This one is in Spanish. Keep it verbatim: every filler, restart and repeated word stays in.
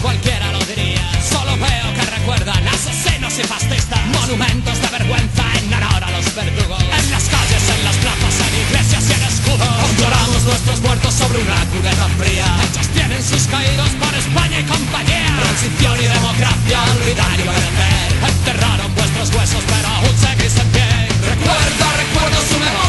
cualquiera lo diría. Solo veo que recuerdan asesinos y fascistas, monumentos de vergüenza en honor a los verdugos. En las calles, en las plazas, en iglesias y en escudos, lloramos nuestros muertos sobre una cubeta fría. Ellos tienen sus caídos por España y compañía. Transición y democracia, olvidar y obedecer. Enterraron vuestros huesos pero aún seguís en pie. Recuerda, recuerdo su memoria.